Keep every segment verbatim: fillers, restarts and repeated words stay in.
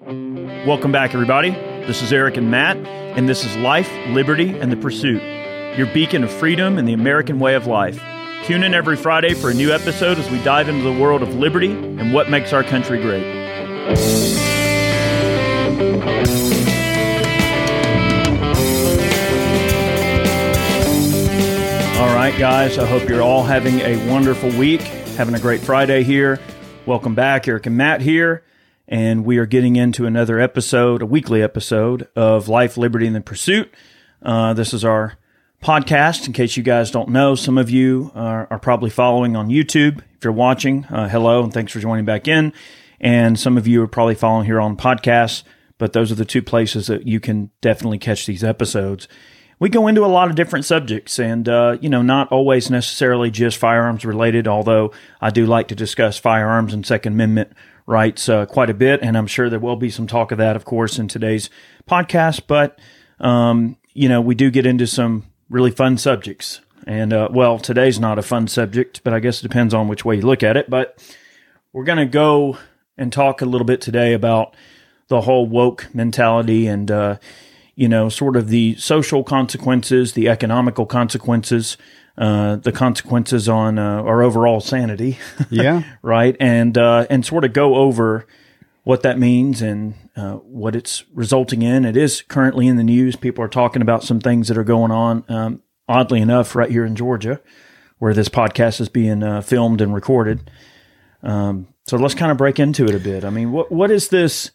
Welcome back, everybody. This is Eric and Matt, and this is Life, Liberty, and the Pursuit, your beacon of freedom and the American way of life. Tune in every Friday for a new episode as we dive into the world of liberty and what makes our country great. All right, guys, I hope you're all having a wonderful week, having a great Friday here. Welcome back. Eric and Matt here, and we are getting into another episode, a weekly episode of Life, Liberty, and the Pursuit. Uh, this is our podcast. In case you guys don't know, some of you are, are probably following on YouTube. If you're watching, uh, hello, and thanks for joining back in. And some of you are probably following here on podcasts, but those are the two places that you can definitely catch these episodes. We go into a lot of different subjects and, uh, you know, not always necessarily just firearms related, although I do like to discuss firearms and Second Amendment rights uh, quite a bit, and I'm sure there will be some talk of that, of course, in today's podcast. But, um, you know, we do get into some really fun subjects. And, uh, well, today's not a fun subject, but I guess it depends on which way you look at it. But we're going to go and talk a little bit today about the whole woke mentality and, uh, you know, sort of the social consequences, the economical consequences, uh, the consequences on uh, our overall sanity. Yeah. Right. And, uh, and sort of go over what that means and uh, what it's resulting in. It is currently in the news. People are talking about some things that are going on, um, oddly enough, right here in Georgia, where this podcast is being uh, filmed and recorded. Um, so let's kind of break into it a bit. I mean, what what is this?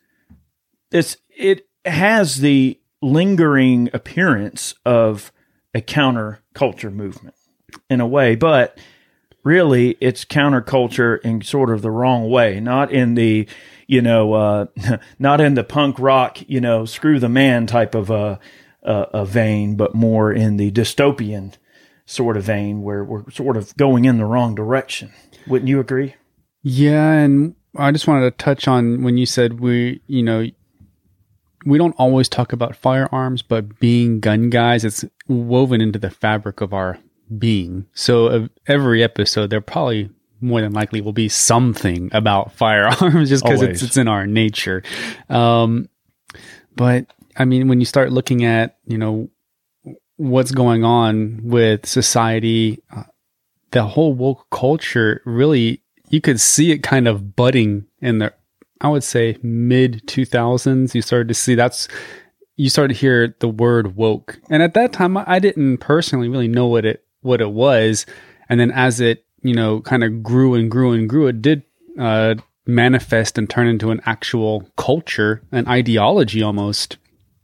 It's it has the lingering appearance of a counterculture movement in a way, but really it's counterculture in sort of the wrong way, not in the, you know, uh, not in the punk rock, you know, screw the man type of a, a, a vein, but more in the dystopian sort of vein where we're sort of going in the wrong direction. Wouldn't you agree? Yeah. And I just wanted to touch on when you said we, you know, we don't always talk about firearms, but being gun guys, it's woven into the fabric of our being. So uh, every episode, there probably more than likely will be something about firearms just because it's, it's in our nature. Um, but I mean, when you start looking at, you know, what's going on with society, uh, the whole woke culture really, you could see it kind of budding in the, I would say mid two thousands. You started to see that's, you started to hear the word woke. And at that time, I didn't personally really know what it, what it was. And then as it, you know, kind of grew and grew and grew, it did uh, manifest and turn into an actual culture, an ideology almost.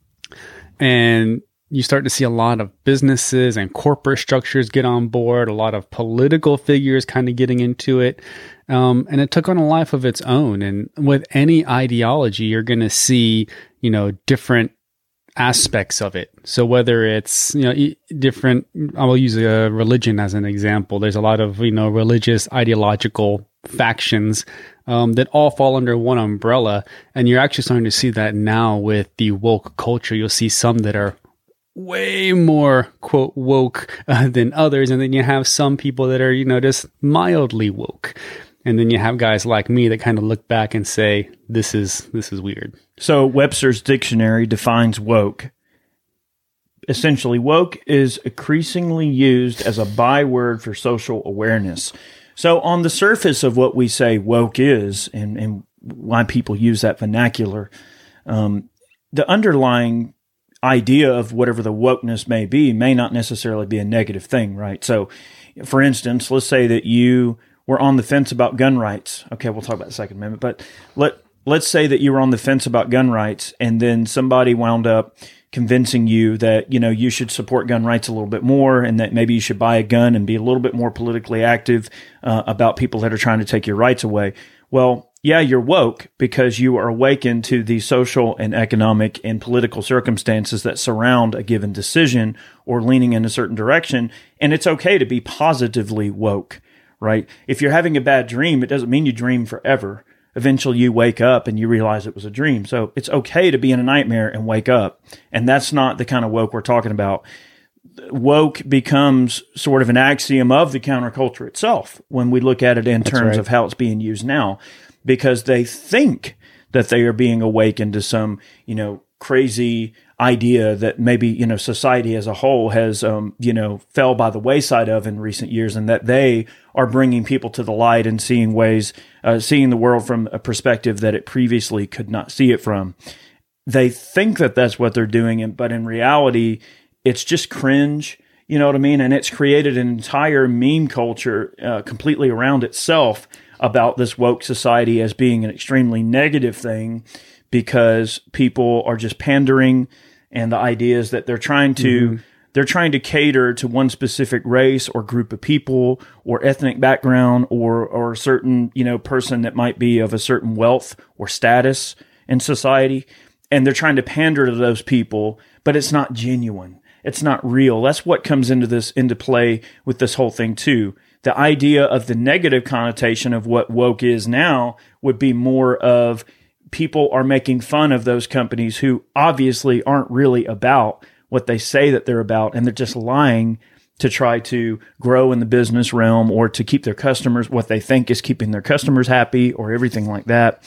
And you start to see a lot of businesses and corporate structures get on board, a lot of political figures kind of getting into it. Um, and it took on a life of its own. And with any ideology, you're going to see, you know, different aspects of it. So whether it's, you know, different, I will use a religion as an example. There's a lot of, you know, religious ideological factions um, that all fall under one umbrella. And you're actually starting to see that now with the woke culture. You'll see some that are way more, quote, woke uh, than others. And then you have some people that are, you know, just mildly woke. And then you have guys like me that kind of look back and say, this is this is weird. So Webster's dictionary defines woke. Essentially, woke is increasingly used as a byword for social awareness. So on the surface of what we say woke is and, and why people use that vernacular, um, the underlying idea of whatever the wokeness may be may not necessarily be a negative thing, right? So, for instance, let's say that you were on the fence about gun rights. Okay, we'll talk about the Second Amendment, but let, let's say that you were on the fence about gun rights and then somebody wound up convincing you that, you know, you should support gun rights a little bit more and that maybe you should buy a gun and be a little bit more politically active uh, about people that are trying to take your rights away. Well, yeah, you're woke because you are awakened to the social and economic and political circumstances that surround a given decision or leaning in a certain direction. And it's okay to be positively woke, right? If you're having a bad dream, it doesn't mean you dream forever. Eventually you wake up and you realize it was a dream. So it's okay to be in a nightmare and wake up. And that's not the kind of woke we're talking about. Woke becomes sort of an axiom of the counterculture itself when we look at it in That's terms right. of how it's being used now, because they think that they are being awakened to some, you know, crazy idea that maybe, you know, society as a whole has, um, you know, fell by the wayside of in recent years, and that they are bringing people to the light and seeing ways, uh, seeing the world from a perspective that it previously could not see it from. They think that that's what they're doing, but in reality, it's just cringe. You know what I mean? And it's created an entire meme culture uh, completely around itself about this woke society as being an extremely negative thing, because people are just pandering, and the idea is that they're trying to mm-hmm. they're trying to cater to one specific race or group of people or ethnic background or or a certain, you know, person that might be of a certain wealth or status in society, and they're trying to pander to those people, but it's not genuine. It's not real. That's what comes into this into play with this whole thing too. The idea of the negative connotation of what woke is now would be more of people are making fun of those companies who obviously aren't really about what they say that they're about, and they're just lying to try to grow in the business realm or to keep their customers, what they think is keeping their customers happy or everything like that.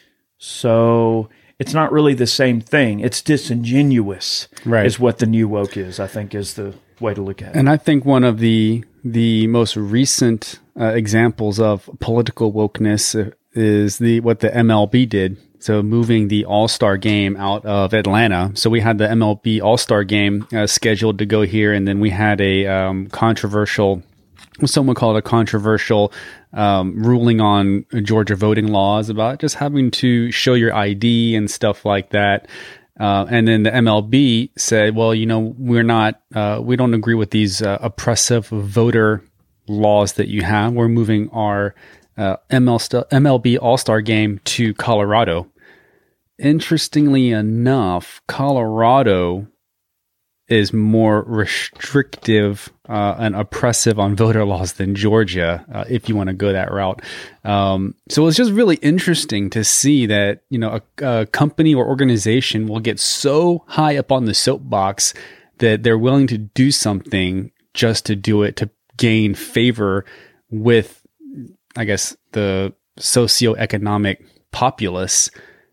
So it's not really the same thing. It's disingenuous, right, is what the new woke is, I think, is the way to look at it. And I think one of the the most recent uh, examples of political wokeness is the what the M L B did. So moving the All-Star game out of Atlanta. So we had the M L B All-Star game uh, scheduled to go here, and then we had a um, controversial, someone called it a controversial um, ruling on Georgia voting laws about just having to show your I D and stuff like that. Uh, and then the M L B said, well, you know, we're not, uh, we don't agree with these uh, oppressive voter laws that you have. We're moving our uh, M L B All-Star game to Colorado. Interestingly enough, Colorado is more restrictive uh, and oppressive on voter laws than Georgia, uh, if you want to go that route. Um, so it's just really interesting to see that, you know, a, a company or organization will get so high up on the soapbox that they're willing to do something just to do it, to gain favor with, I guess, the socioeconomic populace.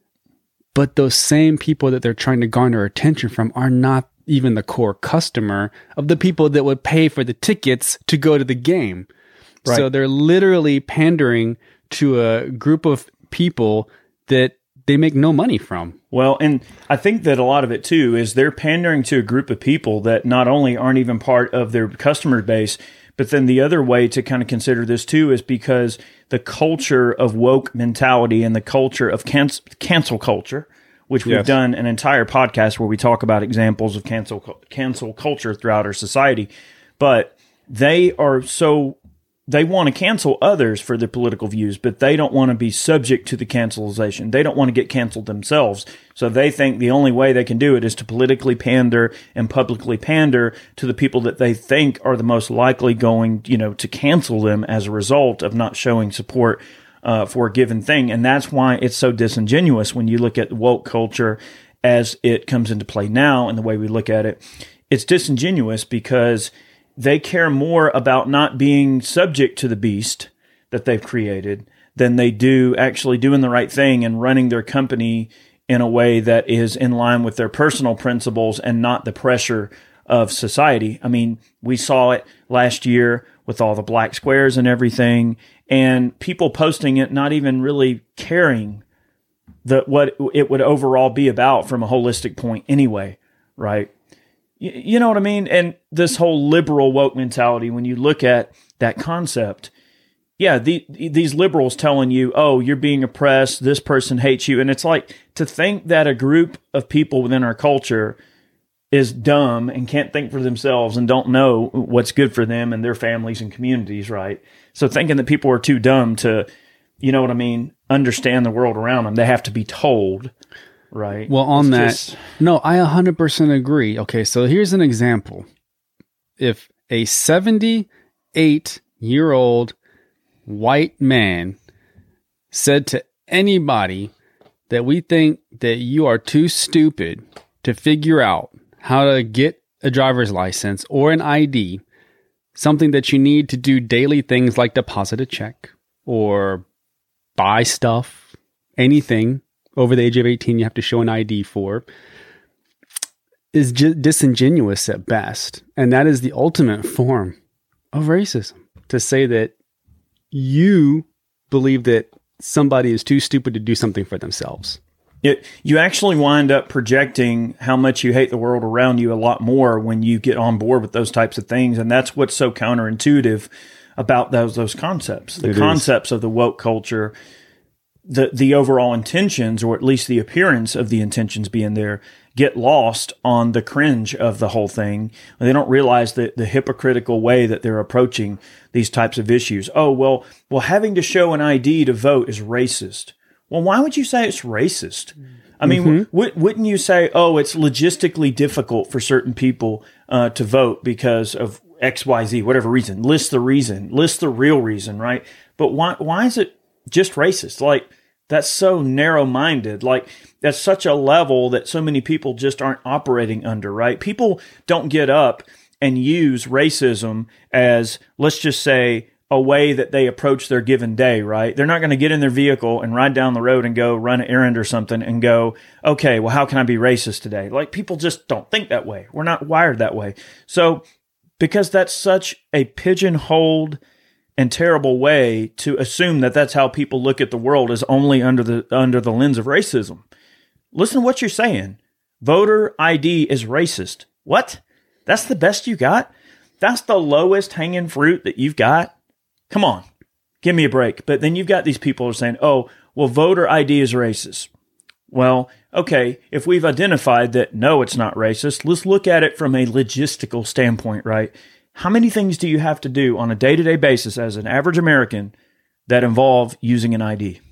But those same people that they're trying to garner attention from are not even the core customer of the people that would pay for the tickets to go to the game. Right. So they're literally pandering to a group of people that they make no money from. Well, and I think that a lot of it too is they're pandering to a group of people that not only aren't even part of their customer base, but then the other way to kind of consider this too is because the culture of woke mentality and the culture of cancel, cancel culture, which we've yes. done an entire podcast where we talk about examples of cancel cancel culture throughout our society. But they are so, they want to cancel others for their political views, but they don't want to be subject to the cancelization. They don't want to get canceled themselves. So they think the only way they can do it is to politically pander and publicly pander to the people that they think are the most likely going, you know, to cancel them as a result of not showing support Uh, for a given thing. And that's why it's so disingenuous when you look at woke culture as it comes into play now and the way we look at it. It's disingenuous because they care more about not being subject to the beast that they've created than they do actually doing the right thing and running their company in a way that is in line with their personal principles and not the pressure of society. I mean, we saw it last year with all the black squares and everything, and people posting it, not even really caring that what it would overall be about from a holistic point anyway, right? You, you know what I mean? And this whole liberal woke mentality, when you look at that concept, yeah, the, these liberals telling you, oh, you're being oppressed, this person hates you. And it's like to think that a group of people within our culture is dumb and can't think for themselves and don't know what's good for them and their families and communities, right? So thinking that people are too dumb to, you know what I mean, understand the world around them, they have to be told, right? Well, on it's that, just, no, I one hundred percent agree. Okay, so here's an example. If a seventy-eight-year-old white man said to anybody that we think that you are too stupid to figure out how to get a driver's license or an I D, something that you need to do daily things like deposit a check or buy stuff, anything, over the age of eighteen, you have to show an I D for, is j- disingenuous at best. And that is the ultimate form of racism. To say that you believe that somebody is too stupid to do something for themselves. It, you actually wind up projecting how much you hate the world around you a lot more when you get on board with those types of things. And that's what's so counterintuitive about those those concepts. The It concepts is. of the woke culture, the the overall intentions, or at least the appearance of the intentions being there, get lost on the cringe of the whole thing. And they don't realize the, the hypocritical way that they're approaching these types of issues. Oh, well, well, having to show an I D to vote is racist. Well, why would you say it's racist? I mean, mm-hmm. w- wouldn't you say, oh, it's logistically difficult for certain people uh, to vote because of X, Y, Z, whatever reason? List the reason. List the real reason, right? But why why is it just racist? Like, that's so narrow-minded. Like, that's such a level that so many people just aren't operating under, right? People don't get up and use racism as, let's just say, a way that they approach their given day, right? They're not going to get in their vehicle and ride down the road and go run an errand or something and go, okay, well, how can I be racist today? Like, people just don't think that way. We're not wired that way. So, because that's such a pigeonholed and terrible way to assume that that's how people look at the world, is only under the under the lens of racism. Listen to what you're saying. Voter I D is racist. What? That's the best you got? That's the lowest hanging fruit that you've got? Come on, give me a break. But then you've got these people who are saying, oh, well, voter I D is racist. Well, okay, if we've identified that, no, it's not racist, let's look at it from a logistical standpoint, right? How many things do you have to do on a day-to-day basis as an average American that involve using an I D?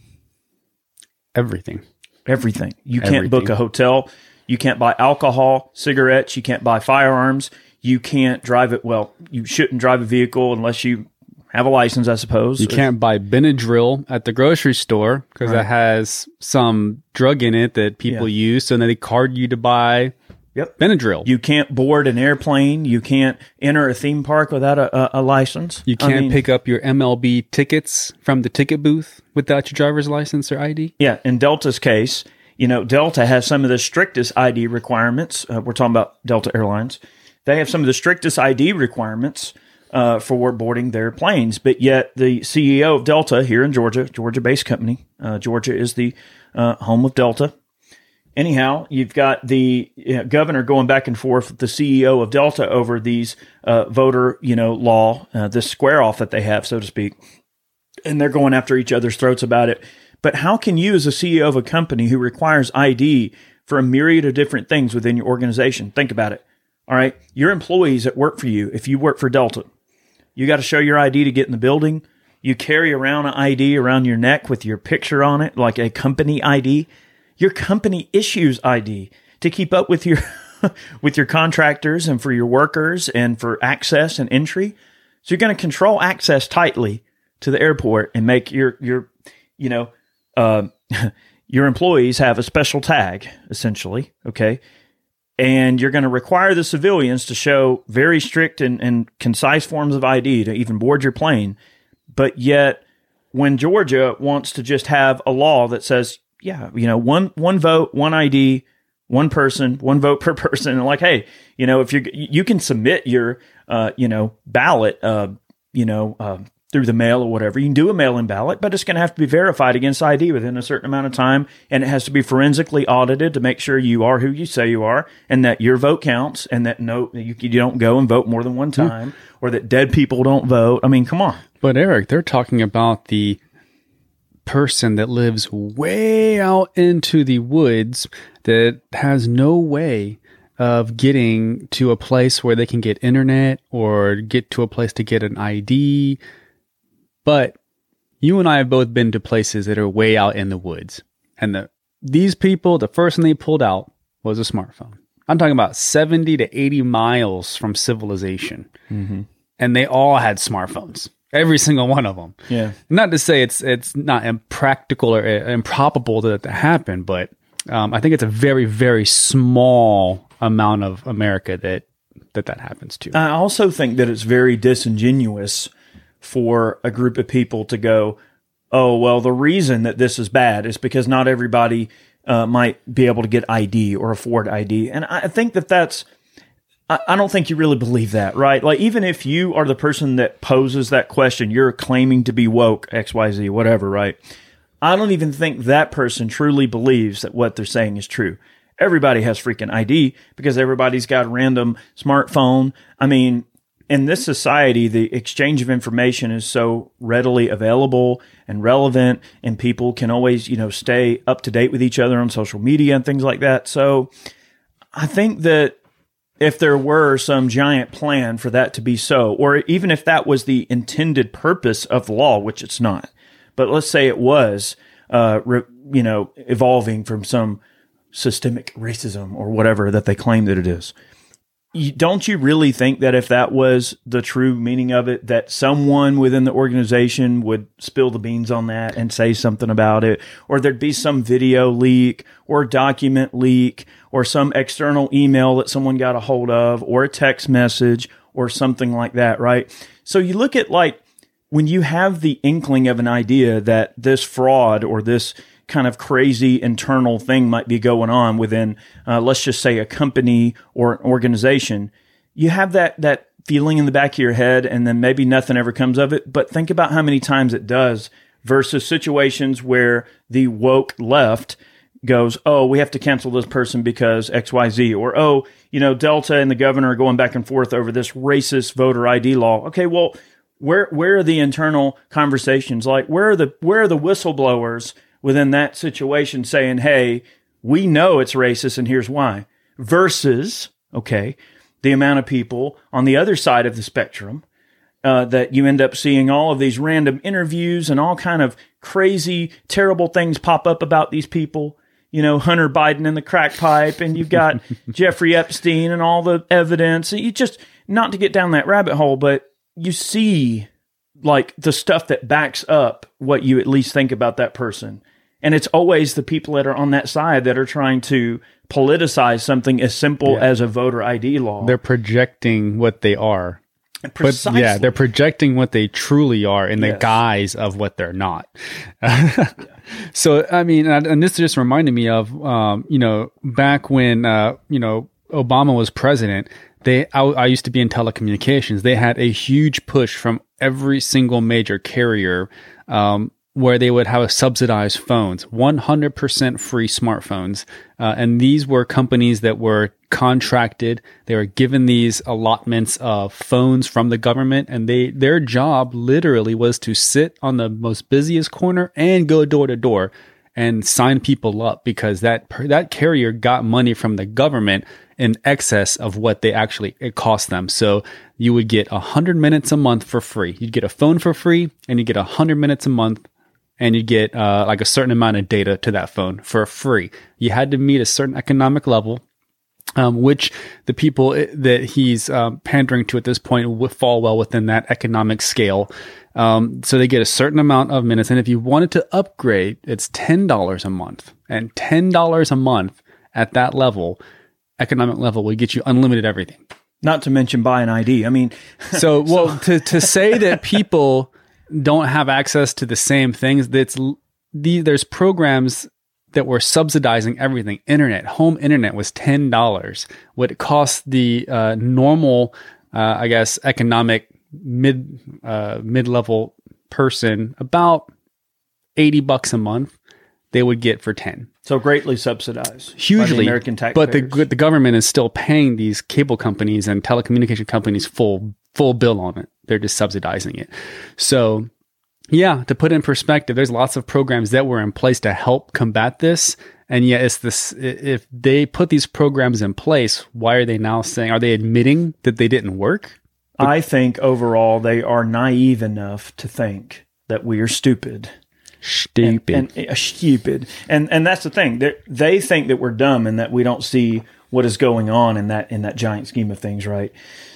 Everything. Everything. You Everything. Can't book a hotel. You can't buy alcohol, cigarettes. You can't buy firearms. You can't drive it. Well, you shouldn't drive a vehicle unless you have a license, I suppose. You can't buy Benadryl at the grocery store because Right. it has some drug in it that people Yeah. use. So then they card you to buy Yep. Benadryl. You can't board an airplane. You can't enter a theme park without a, a, a license. You I can't mean, pick up your M L B tickets from the ticket booth without your driver's license or I D. Yeah, in Delta's case, you know, Delta has some of the strictest I D requirements. Uh, we're talking about Delta Airlines. They have some of the strictest I D requirements uh, for boarding their planes. But yet the C E O of Delta here in Georgia, Georgia-based company, uh, Georgia is the uh, home of Delta. Anyhow, you've got the you know, governor going back and forth with the C E O of Delta over these uh, voter, you know, law, uh, this square off that they have, so to speak. And they're going after each other's throats about it. But how can you, as a C E O of a company who requires I D for a myriad of different things within your organization, think about it. All right. Your employees that work for you, if you work for Delta, you got to show your I D to get in the building. You carry around an I D around your neck with your picture on it, like a company I D. Your company issues I D to keep up with your with your contractors and for your workers and for access and entry. So you're going to control access tightly to the airport and make your your you know uh, your employees have a special tag, essentially. Okay. And you're going to require the civilians to show very strict and, and concise forms of I D to even board your plane. But yet, when Georgia wants to just have a law that says, yeah, you know, one one vote, one I D, one person, one vote per person, and like, hey, you know, if you you can submit your, uh, you know, ballot, uh, you know, uh, through the mail or whatever. You can do a mail-in ballot, but it's going to have to be verified against I D within a certain amount of time, and it has to be forensically audited to make sure you are who you say you are, and that your vote counts, and that no, you, you don't go and vote more than one time, mm-hmm. or that dead people don't vote. I mean, come on. But Eric, they're talking about the person that lives way out into the woods that has no way of getting to a place where they can get internet or get to a place to get an I D. But you and I have both been to places that are way out in the woods. And the these people, the first thing they pulled out was a smartphone. I'm talking about seventy to eighty miles from civilization. Mm-hmm. And they all had smartphones. Every single one of them. Yeah. Not to say it's it's not impractical or improbable that to happen, but um, I think it's a very, very small amount of America that that, that happens to. I also think that it's very disingenuous for a group of people to go, oh, well, the reason that this is bad is because not everybody uh, might be able to get I D or afford I D. And I think that that's, I, I don't think you really believe that, right? Like, even if you are the person that poses that question, you're claiming to be woke, X, Y, Z, whatever, right? I don't even think that person truly believes that what they're saying is true. Everybody has freaking I D because everybody's got a random smartphone. I mean, in this society, the exchange of information is so readily available and relevant, and people can always, you know, stay up to date with each other on social media and things like that. So I think that if there were some giant plan for that to be so, or even if that was the intended purpose of the law, which it's not, but let's say it was, uh, re, you know, evolving from some systemic racism or whatever that they claim that it is. You, don't you really think that if that was the true meaning of it, that someone within the organization would spill the beans on that and say something about it, or there'd be some video leak or document leak or some external email that someone got a hold of or a text message or something like that, right? So you look at, like, when you have the inkling of an idea that this fraud or this kind of crazy internal thing might be going on within, uh, let's just say, a company or an organization, you have that that feeling in the back of your head, and then maybe nothing ever comes of it. But think about how many times it does versus situations where the woke left goes, oh, we have to cancel this person because X, Y, Z, or, oh, you know, Delta and the governor are going back and forth over this racist voter I D law. Okay, well, where where are the internal conversations? Like, where are the where are the whistleblowers within that situation saying, hey, we know it's racist and here's why, versus, okay, the amount of people on the other side of the spectrum uh, that you end up seeing all of these random interviews and all kind of crazy, terrible things pop up about these people. You know, Hunter Biden and the crack pipe, and you've got Jeffrey Epstein and all the evidence. You just, not to get down that rabbit hole, but you see, like, the stuff that backs up what you at least think about that person. And it's always the people that are on that side that are trying to politicize something as simple yeah. as a voter I D law. They're projecting what they are. Precisely. But yeah, they're projecting what they truly are in the yes. guise of what they're not. yeah. So, I mean, and this just reminded me of, um, you know, back when, uh, you know, Obama was president, they, I, I used to be in telecommunications. They had a huge push from every single major carrier, um, where they would have subsidized phones, one hundred percent free smartphones. Uh, and these were companies that were contracted. They were given these allotments of phones from the government, and they their job literally was to sit on the most busiest corner and go door to door and sign people up, because that that carrier got money from the government in excess of what they actually it cost them. So you would get one hundred minutes a month for free. You'd get a phone for free, and you get one hundred minutes a month, and you get uh, like a certain amount of data to that phone for free. You had to meet a certain economic level, um, which the people that he's um, pandering to at this point would fall well within that economic scale. Um, so they get a certain amount of minutes. And if you wanted to upgrade, it's ten dollars a month. And ten dollars a month at that level, economic level, would get you unlimited everything. Not to mention buy an I D. I mean, so, well, so. to, to say that people don't have access to the same things, that's the, there's programs that were subsidizing everything. Internet, home internet was ten dollars. What it cost the uh, normal, uh, I guess, economic mid uh, mid-level person about eighty bucks a month, they would get for ten. So greatly subsidized, hugely, by the American taxpayers. But the the government is still paying these cable companies and telecommunication companies full full bill on it. They're just subsidizing it. So, yeah, to put in perspective, there's lots of programs that were in place to help combat this. And yet, it's this. If they put these programs in place, why are they now saying? Are they admitting that they didn't work? I think overall they are naive enough to think that we are stupid. Stupid. And, and uh, stupid. And and that's the thing. They they think that we're dumb and that we don't see what is going on in that in that giant scheme of things, right?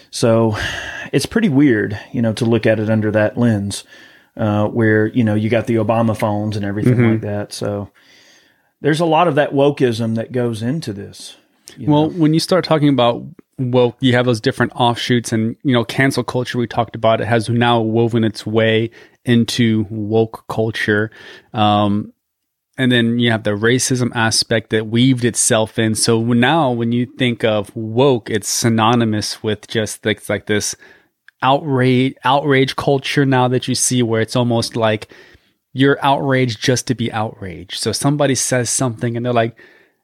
So it's pretty weird, you know, to look at it under that lens, uh, where, you know, you got the Obama phones and everything mm-hmm. like that. So there's a lot of that wokeism that goes into this. You well, know? When you start talking about woke, you have those different offshoots, and, you know, cancel culture, we talked about, it has now woven its way into woke culture. Um, and then you have the racism aspect that weaved itself in. So now when you think of woke, it's synonymous with just like, like this outrage, outrage culture now that you see, where it's almost like you're outraged just to be outraged. So somebody says something and they're like,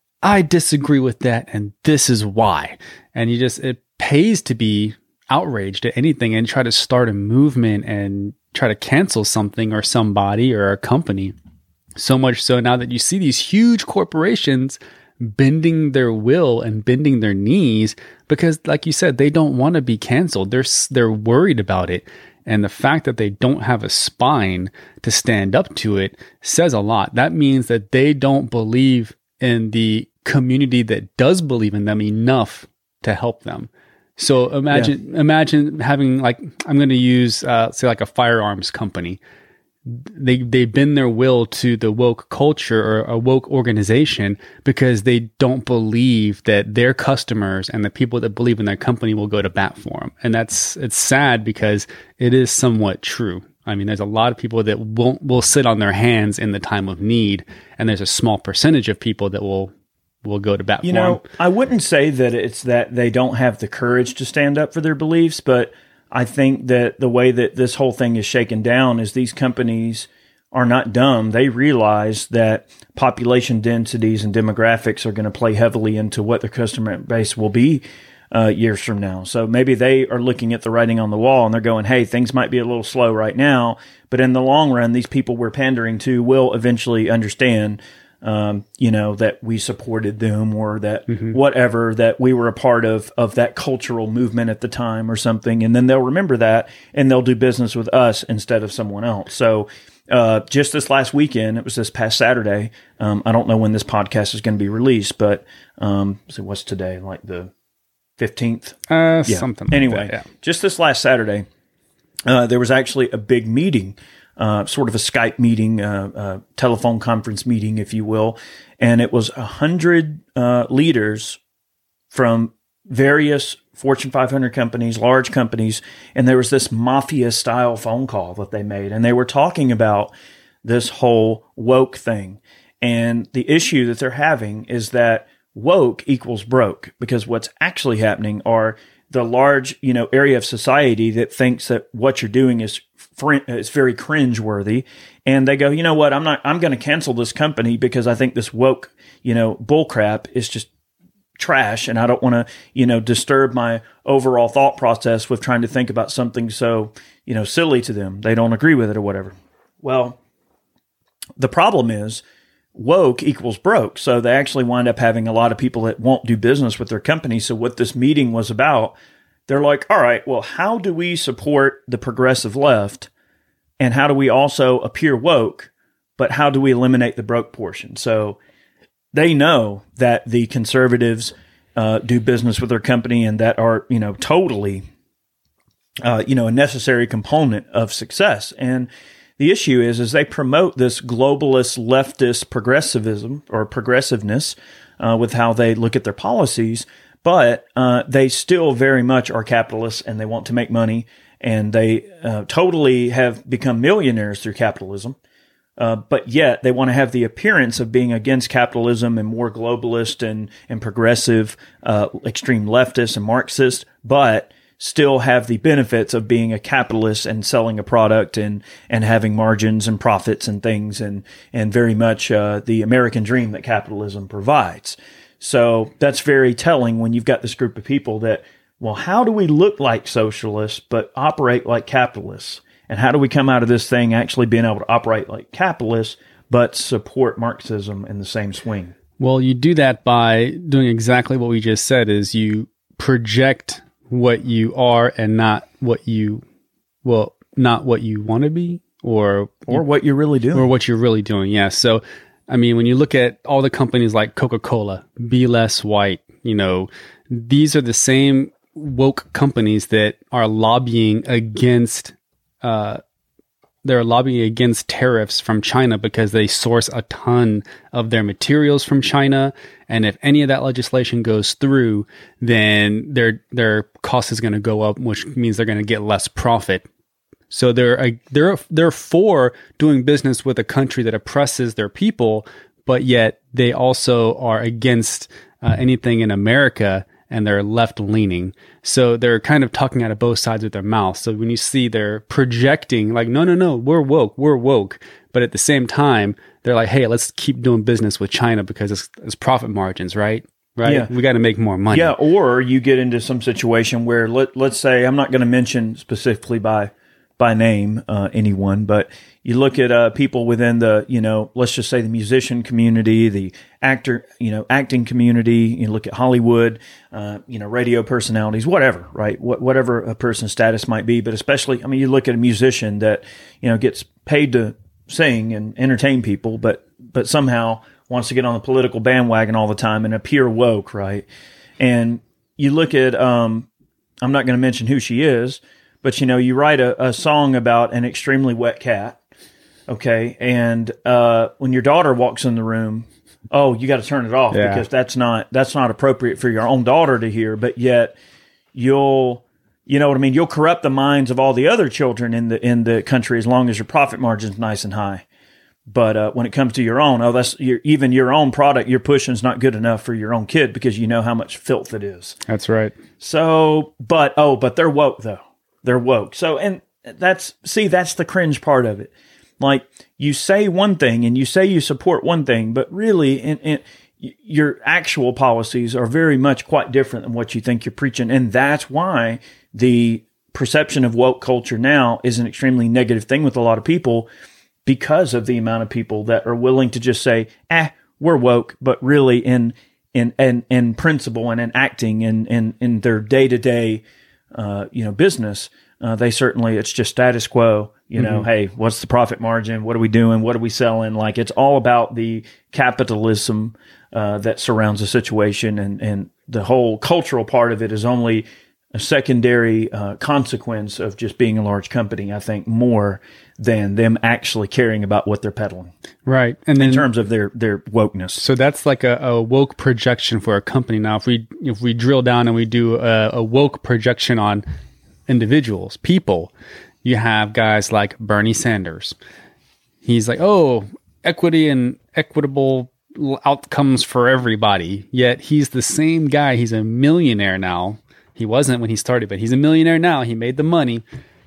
I disagree with that, and this is why. And you just, it pays to be outraged at anything and try to start a movement and try to cancel something or somebody or a company. So much so now that you see these huge corporations bending their will and bending their knees because, like you said, they don't want to be canceled. They're, they're worried about it. And the fact that they don't have a spine to stand up to it says a lot. That means that they don't believe in the community that does believe in them enough to help them. So imagine, yeah. imagine having like, I'm going to use, uh, say like a firearms company. They, they bend their will to the woke culture or a woke organization because they don't believe that their customers and the people that believe in their company will go to bat for them. And that's, it's sad because it is somewhat true. I mean, there's a lot of people that won't, will sit on their hands in the time of need. And there's a small percentage of people that will, will go to bat you for know, them. I wouldn't say that it's that they don't have the courage to stand up for their beliefs, but I think that the way that this whole thing is shaken down is these companies are not dumb. They realize that population densities and demographics are going to play heavily into what their customer base will be uh, years from now. So maybe they are looking at the writing on the wall and they're going, hey, things might be a little slow right now, but in the long run, these people we're pandering to will eventually understand Um, you know, that we supported them or that mm-hmm. whatever, that we were a part of, of that cultural movement at the time or something. And then they'll remember that and they'll do business with us instead of someone else. So, uh, just this last weekend, it was this past Saturday. Um, I don't know when this podcast is going to be released, but, um, so what's today? Like the fifteenth? Uh, yeah. Something like anyway, that, yeah. Just this last Saturday, uh, there was actually a big meeting. Uh, sort of a Skype meeting, uh, uh, telephone conference meeting, if you will. And it was a hundred, uh, leaders from various Fortune five hundred companies, large companies. And there was this mafia style phone call that they made. And they were talking about this whole woke thing. And the issue that they're having is that woke equals broke, because what's actually happening are the large, you know, area of society that thinks that what you're doing is fr- is very cringeworthy, and they go, you know what, I'm not, I'm going to cancel this company because I think this woke, you know, bullcrap is just trash, and I don't want to, you know, disturb my overall thought process with trying to think about something so, you know, silly to them. They don't agree with it or whatever. Well, the problem is woke equals broke. So they actually wind up having a lot of people that won't do business with their company. So what this meeting was about, they're like, all right, well, how do we support the progressive left? And how do we also appear woke, but how do we eliminate the broke portion? So they know that the conservatives uh, do business with their company and that are, you know, totally, uh, you know, a necessary component of success. And the issue is, is they promote this globalist leftist progressivism or progressiveness uh, with how they look at their policies, but uh, they still very much are capitalists and they want to make money, and they uh, totally have become millionaires through capitalism. Uh, but yet they want to have the appearance of being against capitalism and more globalist and, and progressive, uh, extreme leftist and Marxist, but still have the benefits of being a capitalist and selling a product and, and having margins and profits and things, and, and very much, uh, the American dream that capitalism provides. So that's very telling when you've got this group of people that, well, how do we look like socialists but operate like capitalists? And how do we come out of this thing actually being able to operate like capitalists but support Marxism in the same swing? Well, you do that by doing exactly what we just said, is you project what you are and not what you, well, not what you want to be, or or you, what you're really doing, or what you're really doing. Yeah. So, I mean, when you look at all the companies like Coca-Cola, Be Less White, you know, these are the same woke companies that are lobbying against, uh, they're lobbying against tariffs from China because they source a ton of their materials from China. And if any of that legislation goes through, then their their cost is going to go up, which means they're going to get less profit. So they're they're they're for doing business with a country that oppresses their people, but yet they also are against uh, anything in America, and they're left leaning. So they're kind of talking out of both sides of their mouth. So when you see they're projecting like, no, no, no, we're woke, we're woke. But at the same time, they're like, hey, let's keep doing business with China because it's, it's profit margins, right? Right. Yeah. We got to make more money. Yeah. Or you get into some situation where let, let's say, I'm not going to mention specifically by, by name, uh, anyone, but you look at, uh, people within the, you know, let's just say the musician community, the actor, you know, acting community, you look at Hollywood, uh, you know, radio personalities, whatever, right? What, whatever a person's status might be, but especially, I mean, you look at a musician that, you know, gets paid to sing and entertain people, but, but somehow wants to get on the political bandwagon all the time and appear woke, right? And you look at, um, I'm not going to mention who she is, but, you know, you write a, a song about an extremely wet cat, okay? And uh, when your daughter walks in the room, oh, you got to turn it off yeah. because that's not that's not appropriate for your own daughter to hear, but yet you'll, you know what I mean? You'll corrupt the minds of all the other children in the in the country as long as your profit margin's nice and high. But uh, when it comes to your own, oh, that's your, even your own product you're pushing is not good enough for your own kid because you know how much filth it is. That's right. So, but, oh, but they're woke though. They're woke. So, and that's, see, that's the cringe part of it. Like you say one thing and you say you support one thing, but really in, in, your actual policies are very much quite different than what you think you're preaching. And that's why the perception of woke culture now is an extremely negative thing with a lot of people, because of the amount of people that are willing to just say, eh, we're woke, but really in in in, in principle and in acting and in, in, in their day-to-day uh, you know, business, uh, they certainly, it's just status quo. You know, mm-hmm. Hey, what's the profit margin? What are we doing? What are we selling? Like, it's all about the capitalism uh, that surrounds the situation, and, and the whole cultural part of it is only a secondary uh, consequence of just being a large company, I think, more than them actually caring about what they're peddling. Right. And then, in terms of their, their wokeness. So that's like a, a woke projection for a company. Now, if we if we drill down and we do a, a woke projection on individuals, people, you have guys like Bernie Sanders. He's like, oh, equity and equitable outcomes for everybody. Yet he's the same guy. He's a millionaire now. He wasn't when he started, but he's a millionaire now. He made the money.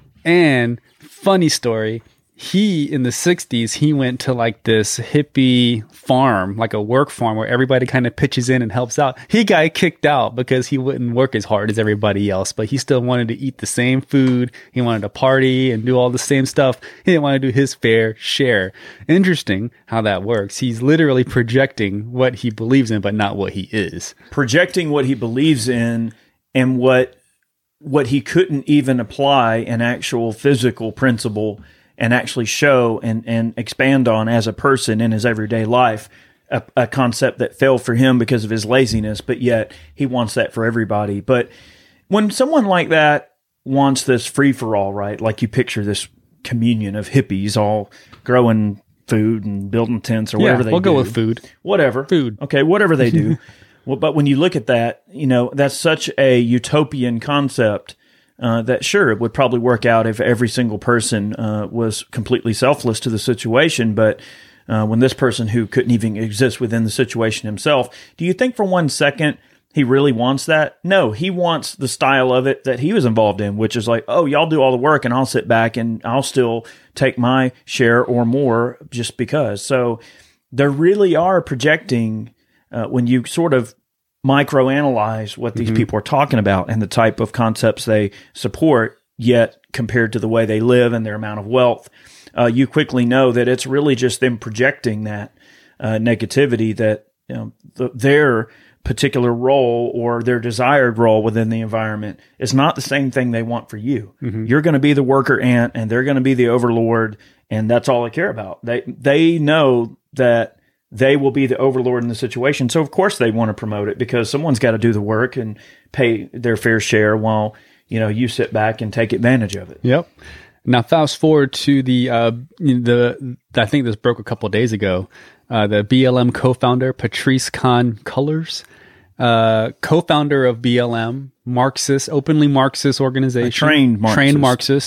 And funny story, he, in the sixties, he went to like this hippie farm, like a work farm where everybody kind of pitches in and helps out. He got kicked out because he wouldn't work as hard as everybody else, but he still wanted to eat the same food. He wanted to party and do all the same stuff. He didn't want to do his fair share. Interesting how that works. He's literally projecting what he believes in, but not what he is. Projecting what he believes in and what what he couldn't even apply an actual physical principle and actually show and, and expand on as a person in his everyday life, a, a concept that failed for him because of his laziness, but yet he wants that for everybody. But when someone like that wants this free-for-all, right, like you picture this communion of hippies all growing food and building tents or yeah, whatever they we'll do. We'll go with food. Whatever. Food. Okay, whatever they do. Well, but when you look at that, you know, that's such a utopian concept uh, that, sure, it would probably work out if every single person uh, was completely selfless to the situation. But uh, when this person who couldn't even exist within the situation himself, do you think for one second he really wants that? No, he wants the style of it that he was involved in, which is like, oh, y'all do all the work and I'll sit back and I'll still take my share or more just because. So there really are projecting Uh, when you sort of microanalyze what these mm-hmm. people are talking about and the type of concepts they support, yet compared to the way they live and their amount of wealth, uh, you quickly know that it's really just them projecting that uh, negativity, that you know, the, their particular role or their desired role within the environment is not the same thing they want for you. Mm-hmm. You're going to be the worker ant and they're going to be the overlord, and that's all they care about. They they know that they will be the overlord in the situation. So, of course, they want to promote it because someone's got to do the work and pay their fair share while, you know, you sit back and take advantage of it. Yep. Now, fast forward to the, uh, the I think this broke a couple of days ago, uh, the B L M co-founder, Patrisse Khan-Cullors, uh, co-founder of B L M, Marxist, openly Marxist organization. A trained Marxist. Trained Marxist.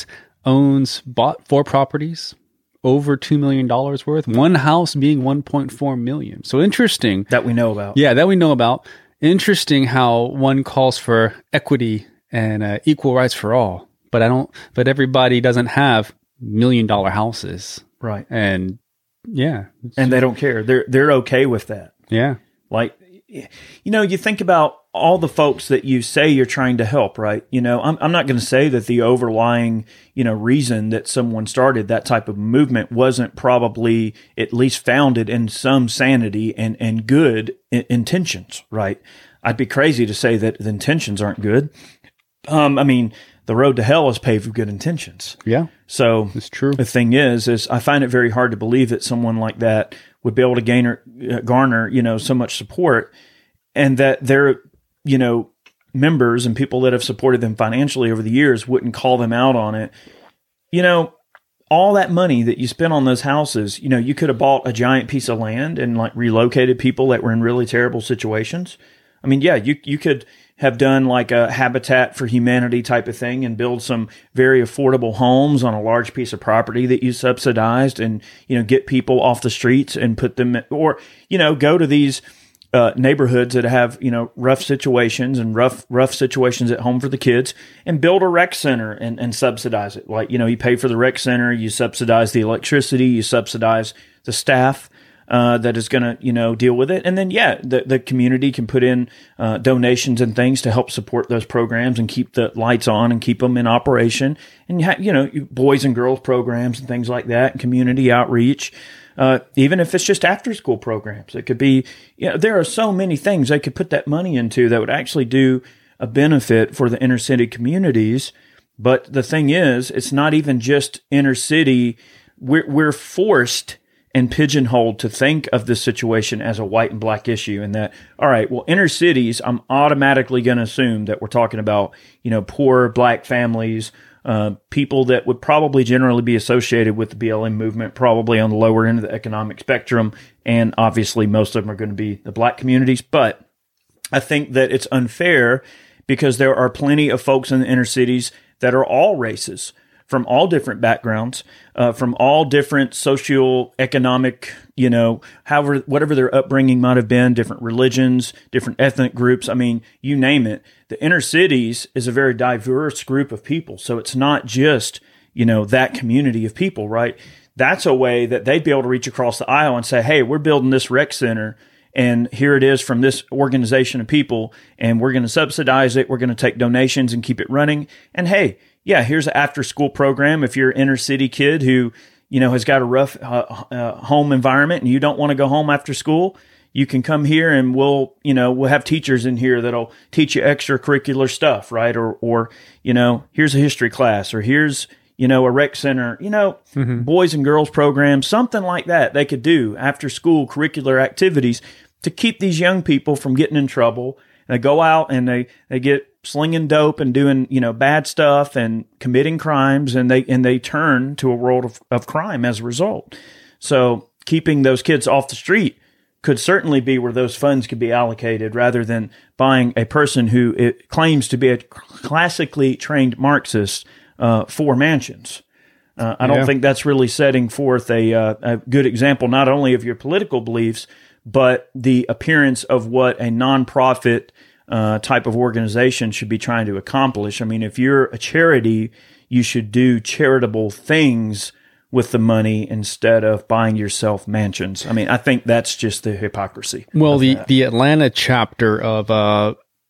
owns, bought four properties, over two million dollars worth, one house being one point four million dollars. So interesting. That we know about. Yeah, that we know about. Interesting how one calls for equity and uh, equal rights for all, but I don't, but everybody doesn't have million dollar houses. Right. And yeah. And they don't care. They're, they're okay with that. Yeah. Like, you know, you think about all the folks that you say you're trying to help, right? You know, I'm, I'm not going to say that the overlying, you know, reason that someone started that type of movement wasn't probably at least founded in some sanity and, and good I- intentions, right? I'd be crazy to say that the intentions aren't good. Um, I mean, the road to hell is paved with good intentions. Yeah. So it's true. The thing is, is I find it very hard to believe that someone like that would be able to gain or, uh, garner, you know, so much support, and that their, you know, members and people that have supported them financially over the years wouldn't call them out on it. You know, all that money that you spent on those houses, you know, you could have bought a giant piece of land and like relocated people that were in really terrible situations. I mean, yeah, you you could have done like a Habitat for Humanity type of thing and build some very affordable homes on a large piece of property that you subsidized, and, you know, get people off the streets and put them, or, you know, go to these uh, neighborhoods that have, you know, rough situations and rough, rough situations at home for the kids, and build a rec center and, and subsidize it. Like, you know, you pay for the rec center, you subsidize the electricity, you subsidize the staff Uh, that is going to, you know, deal with it. And then, yeah, the, the community can put in uh, donations and things to help support those programs and keep the lights on and keep them in operation. And, you, ha- you know, boys and girls programs and things like that, and community outreach, uh, even if it's just after school programs. It could be, you know, there are so many things they could put that money into that would actually do a benefit for the inner city communities. But the thing is, it's not even just inner city. We're, we're forced and pigeonholed to think of this situation as a white and black issue, and that, all right, well, inner cities, I'm automatically going to assume that we're talking about, you know, poor black families, uh, people that would probably generally be associated with the B L M movement, probably on the lower end of the economic spectrum. And obviously most of them are going to be the black communities. But I think that it's unfair because there are plenty of folks in the inner cities that are all races, from all different backgrounds, uh, from all different socio-economic, you know, however, whatever their upbringing might have been, different religions, different ethnic groups. I mean, you name it. The inner cities is a very diverse group of people. So it's not just, you know, that community of people, right? That's a way that they'd be able to reach across the aisle and say, hey, we're building this rec center, and here it is from this organization of people, and we're going to subsidize it. We're going to take donations and keep it running. And hey, yeah, here's an after-school program. If you're an inner city kid who, you know, has got a rough uh, uh, home environment and you don't want to go home after school, you can come here and we'll, you know, we'll have teachers in here that'll teach you extracurricular stuff, right? Or, or, you know, here's a history class, or here's, you know, a rec center, you know, mm-hmm. boys and girls programs, something like that they could do after school curricular activities to keep these young people from getting in trouble. And they go out and they, they get slinging dope and doing, you know, bad stuff and committing crimes, and they and they turn to a world of, of crime as a result. So keeping those kids off the street could certainly be where those funds could be allocated, rather than buying a person who it claims to be a classically trained Marxist uh, for mansions. Uh, I don't yeah. think that's really setting forth a, uh, a good example, not only of your political beliefs, but the appearance of what a nonprofit Uh, type of organization should be trying to accomplish. I mean, if you're a charity, you should do charitable things with the money instead of buying yourself mansions. I mean, I think that's just the hypocrisy. Well, the, that. the Atlanta chapter of uh,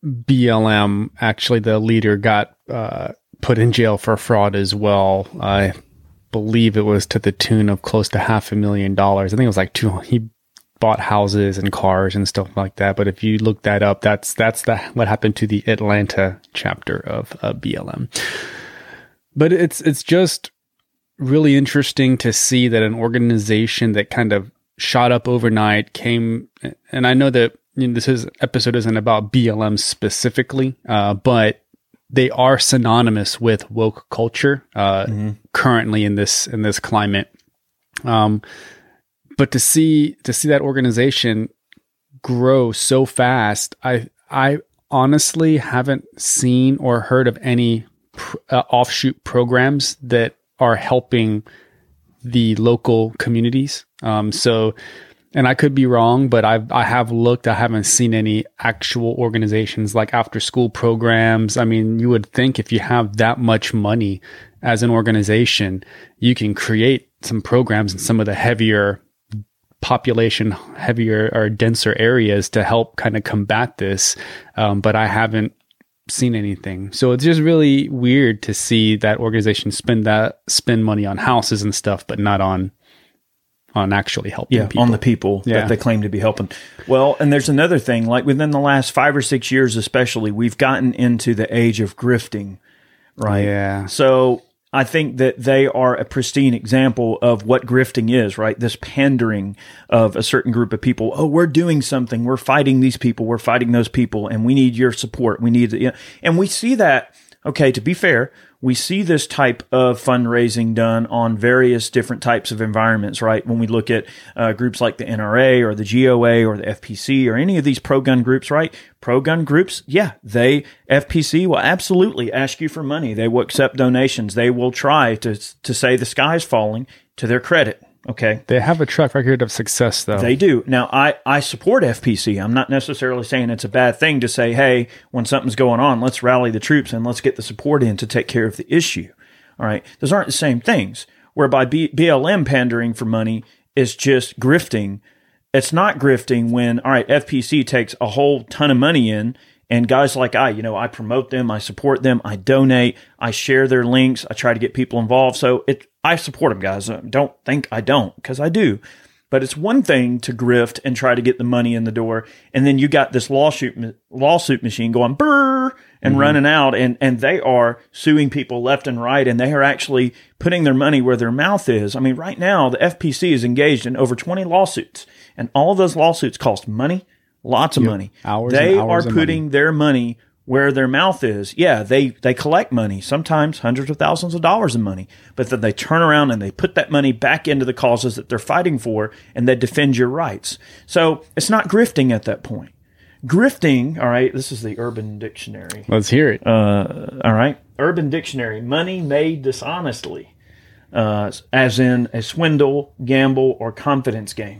B L M, actually the leader got uh, put in jail for fraud as well. I believe it was to the tune of close to half a million dollars. I think it was like two, he bought houses and cars and stuff like that. But if you look that up, that's that's the what happened to the Atlanta chapter of uh, B L M. But it's it's just really interesting to see that an organization that kind of shot up overnight came, and I know that, you know, this is episode isn't about B L M specifically, uh, but they are synonymous with woke culture uh, mm-hmm. currently in this in this climate. Um, But to see to see that organization grow so fast, I I honestly haven't seen or heard of any pr- uh, offshoot programs that are helping the local communities. Um, so, and I could be wrong, but I've, I have looked, I haven't seen any actual organizations like after school programs. I mean, you would think if you have that much money as an organization, you can create some programs in some of the heavier population, heavier or denser areas to help kind of combat this. Um, but I haven't seen anything. So it's just really weird to see that organization spend that, spend money on houses and stuff, but not on, on actually helping yeah, people. on the people Yeah. that they claim to be helping. Well, and there's another thing, like within the last five or six years, especially, we've gotten into the age of grifting, right? Yeah. So I think that they are a pristine example of what grifting is, right? This pandering of a certain group of people. Oh, we're doing something. We're fighting these people. We're fighting those people, and we need your support. We need, you know, and we see that. Okay, to be fair, we see this type of fundraising done on various different types of environments, right? When we look at uh, groups like the N R A or the G O A or the F P C or any of these pro-gun groups, right? Pro-gun groups, yeah, they, F P C will absolutely ask you for money. They will accept donations. They will try to to say the sky's falling, to their credit. Okay. They have a track record of success, though. They do. Now, I, I support F P C. I'm not necessarily saying it's a bad thing to say, hey, when something's going on, let's rally the troops and let's get the support in to take care of the issue. All right. Those aren't the same things. Whereby B- BLM pandering for money is just grifting. It's not grifting when, all right, F P C takes a whole ton of money in, and guys like I, you know, I promote them, I support them, I donate, I share their links, I try to get people involved. So it, I support them, guys. Don't think I don't, because I do. But it's one thing to grift and try to get the money in the door, and then you got this lawsuit lawsuit machine going brrr and mm-hmm. running out, and and they are suing people left and right, and they are actually putting their money where their mouth is. I mean, right now the F P C is engaged in over twenty lawsuits, and all of those lawsuits cost money. Lots of yep. money. Hours they and hours are putting money. their money where their mouth is. Yeah, they, they collect money, sometimes hundreds of thousands of dollars in money, but then they turn around and they put that money back into the causes that they're fighting for, and they defend your rights. So it's not grifting at that point. Grifting, all right, this is the Urban Dictionary. Let's hear it. Uh, all right, Urban Dictionary, money made dishonestly, uh, as in a swindle, gamble, or confidence game.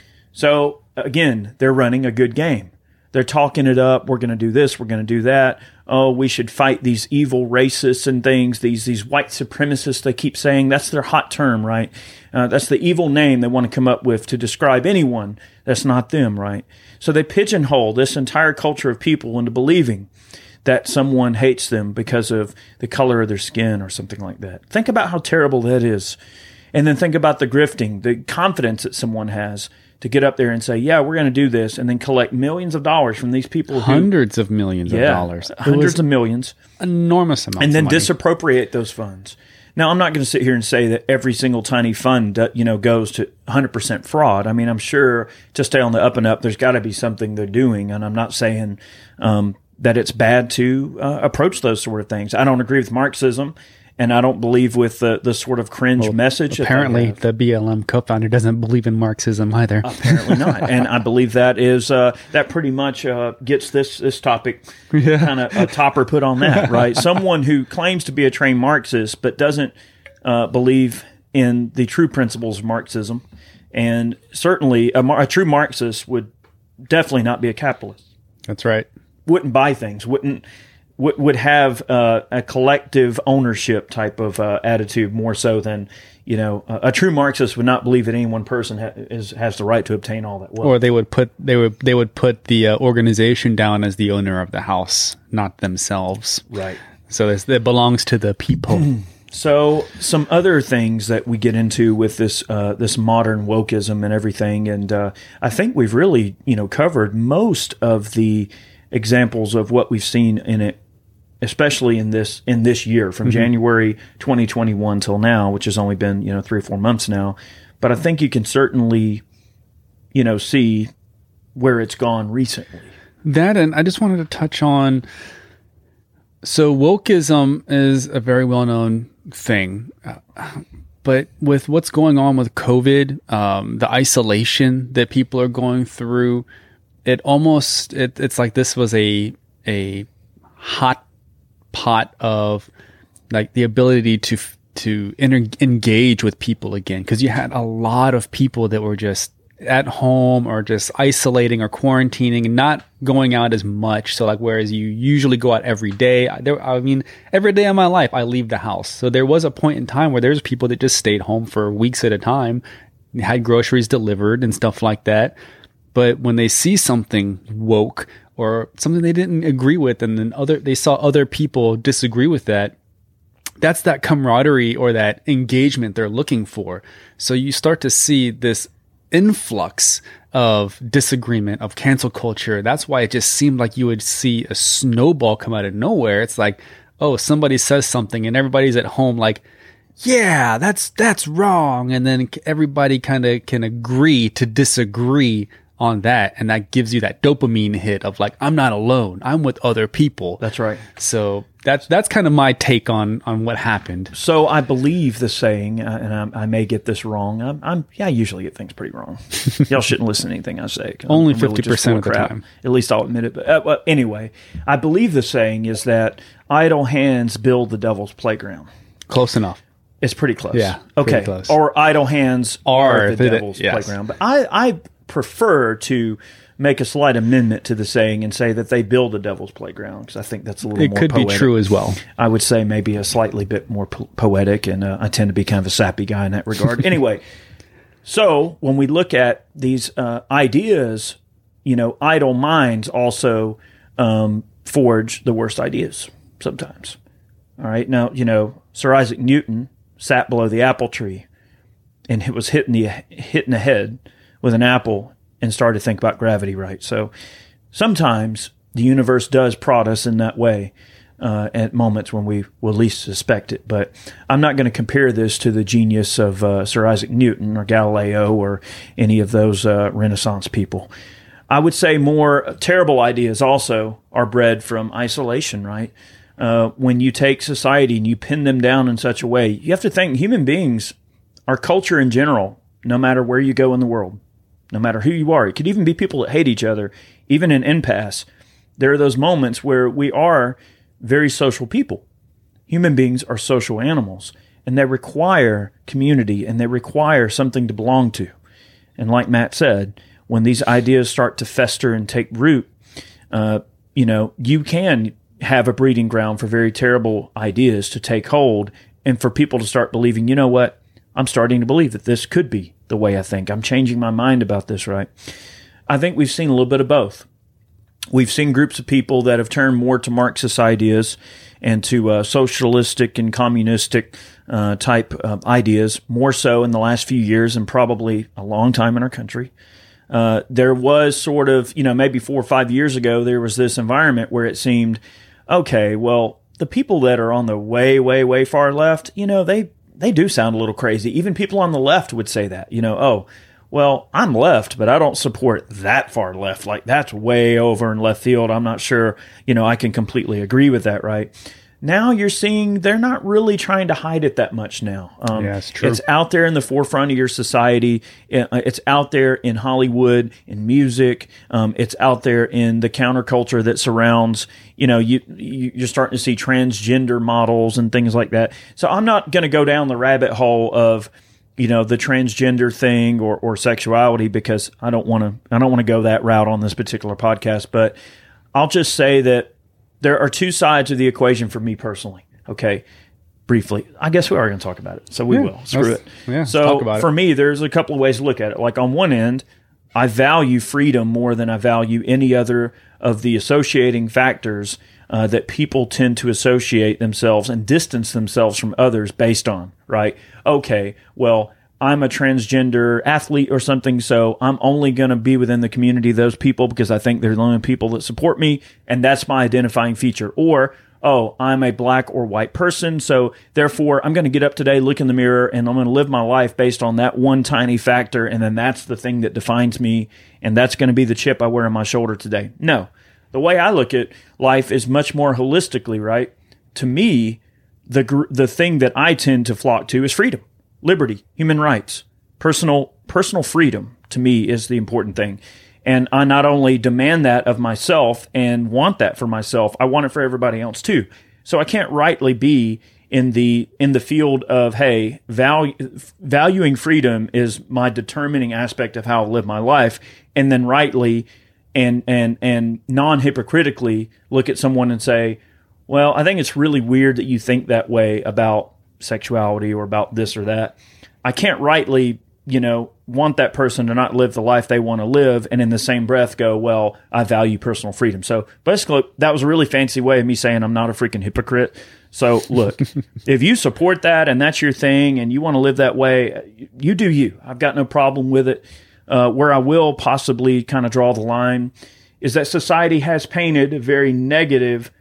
So again, they're running a good game. They're talking it up. We're going to do this. We're going to do that. Oh, we should fight these evil racists and things, these these white supremacists they keep saying. That's their hot term, right? Uh, that's the evil name they want to come up with to describe anyone that's not them, right? So they pigeonhole this entire culture of people into believing that someone hates them because of the color of their skin or something like that. Think about how terrible that is. And then think about the grifting, the confidence that someone has to get up there and say, yeah, we're going to do this, and then collect millions of dollars from these people. Who, hundreds of millions yeah, of dollars. Hundreds of millions. Enormous amounts And then of money. disappropriate those funds. Now, I'm not going to sit here and say that every single tiny fund, you know, goes to one hundred percent fraud. I mean, I'm sure to stay on the up and up, there's got to be something they're doing, and I'm not saying um, that it's bad to uh, approach those sort of things. I don't agree with Marxism. And I don't believe with the, the sort of cringe well, message. Apparently, the B L M co-founder doesn't believe in Marxism either. Apparently not. And I believe that is uh, that pretty much uh, gets this this topic yeah. kind of a topper put on that, right? Someone who claims to be a trained Marxist but doesn't uh, believe in the true principles of Marxism. And certainly a, a true Marxist would definitely not be a capitalist. That's right. Wouldn't buy things, wouldn't... would have uh, a collective ownership type of uh, attitude more so than, you know, a, a true Marxist would not believe that any one person ha- is, has the right to obtain all that wealth. Or they would put they would they would put the uh, organization down as the owner of the house, not themselves. Right. So this, it belongs to the people. So some other things that we get into with this uh, this modern wokeism and everything, and uh, I think we've really, you know, covered most of the examples of what we've seen in it, especially in this in this year from mm-hmm. January twenty twenty-one till now, which has only been, you know, three or four months now. But I think you can certainly, you know, see where it's gone recently. That, and I just wanted to touch on, so wokeism is a very well-known thing. Uh, but with what's going on with COVID, um, the isolation that people are going through, it almost, it, it's like this was a a hot pot of like the ability to to inter- engage with people again, because you had a lot of people that were just at home or just isolating or quarantining and not going out as much. So like, whereas you usually go out every day, I, there, I mean, every day of my life, I leave the house. So there was a point in time where there's people that just stayed home for weeks at a time, had groceries delivered and stuff like that. But when they see something woke or something they didn't agree with, and then other, they saw other people disagree with that, that's that camaraderie or that engagement they're looking for. So you start to see this influx of disagreement, of cancel culture. That's why it just seemed like you would see a snowball come out of nowhere. It's like, oh, somebody says something and everybody's at home like, yeah, that's that's wrong. And then everybody kind of can agree to disagree on that. And that gives you that dopamine hit of like, I'm not alone. I'm with other people. That's right. So that's that's kind of my take on on what happened. So I believe the saying, uh, and I, I may get this wrong. I'm, I'm yeah, I usually get things pretty wrong. Y'all shouldn't listen to anything I say. Only I'm really fifty percent of the crap. time. At least I'll admit it. But uh, well, anyway, I believe the saying is that idle hands build the devil's playground. Close enough. It's pretty close. Yeah. Okay. Close. Or idle hands are, Are the, the- devil's yes. playground. But I, I prefer to make a slight amendment to the saying and say that they build a devil's playground, because I think that's a little It more could poetic. be true as well. I would say maybe a slightly bit more po- poetic, and uh, I tend to be kind of a sappy guy in that regard. Anyway, so when we look at these uh, ideas, you know, idle minds also um, forge the worst ideas sometimes. All right. Now, you know, Sir Isaac Newton sat below the apple tree and it was hitting the hitting the head with an apple and started to think about gravity, right? So sometimes the universe does prod us in that way uh, at moments when we will least suspect it. But I'm not going to compare this to the genius of uh, Sir Isaac Newton or Galileo or any of those uh, Renaissance people. I would say more terrible ideas also are bred from isolation, right? Uh, when you take society and you pin them down in such a way, you have to think human beings, our culture in general, no matter where you go in the world, no matter who you are. It could even be people that hate each other, even in impasse. There are those moments where we are very social people. Human beings are social animals, and they require community, and they require something to belong to. And like Matt said, when these ideas start to fester and take root, uh, you know, you can have a breeding ground for very terrible ideas to take hold, and for people to start believing, you know what, I'm starting to believe that this could be the way I think. I'm changing my mind about this, right? I think we've seen a little bit of both. We've seen groups of people that have turned more to Marxist ideas and to uh, socialistic and communistic uh, type uh, ideas, more so in the last few years and probably a long time in our country. Uh, there was sort of, you know, maybe four or five years ago, there was this environment where it seemed, okay, well, the people that are on the way, way, way far left, you know, they They do sound a little crazy. Even people on the left would say that, you know, oh, well, I'm left, but I don't support that far left. Like, that's way over in left field. I'm not sure, you know, I can completely agree with that, right? Now you're seeing they're not really trying to hide it that much now. Um, yeah, it's true. It's out there in the forefront of your society. It's out there in Hollywood, in music. Um, it's out there in the counterculture that surrounds, you know, you, you're starting to see transgender models and things like that. So I'm not going to go down the rabbit hole of, you know, the transgender thing or, or sexuality, because I don't want to, I don't want to go that route on this particular podcast, but I'll just say that there are two sides of the equation for me personally. Okay. Briefly. I guess we are going to talk about it. So we Yeah, will. Screw it. Yeah, so talk about for it. me, there's a couple of ways to look at it. Like on one end, I value freedom more than I value any other of the associating factors uh, that people tend to associate themselves and distance themselves from others based on, right? Okay, well, I'm a transgender athlete or something, so I'm only going to be within the community of those people because I think they're the only people that support me, and that's my identifying feature. Or, oh, I'm a black or white person, so therefore I'm going to get up today, look in the mirror, and I'm going to live my life based on that one tiny factor, and then that's the thing that defines me, and that's going to be the chip I wear on my shoulder today. No. The way I look at life is much more holistically, right? To me, the gr- the thing that I tend to flock to is freedom. Liberty, human rights, personal personal freedom, to me, is the important thing. And I not only demand that of myself and want that for myself, I want it for everybody else too. So I can't rightly be in the in the field of, hey, value, valuing freedom is my determining aspect of how I live my life, and then rightly and and and non-hypocritically look at someone and say, well, I think it's really weird that you think that way about sexuality or about this or that. I can't rightly, you know, want that person to not live the life they want to live, and in the same breath go, well, I value personal freedom. So basically, that was a really fancy way of me saying I'm not a freaking hypocrite. So look, if you support that and that's your thing and you want to live that way, you do you. I've got no problem with it. Uh, where I will possibly kind of draw the line is that society has painted a very negative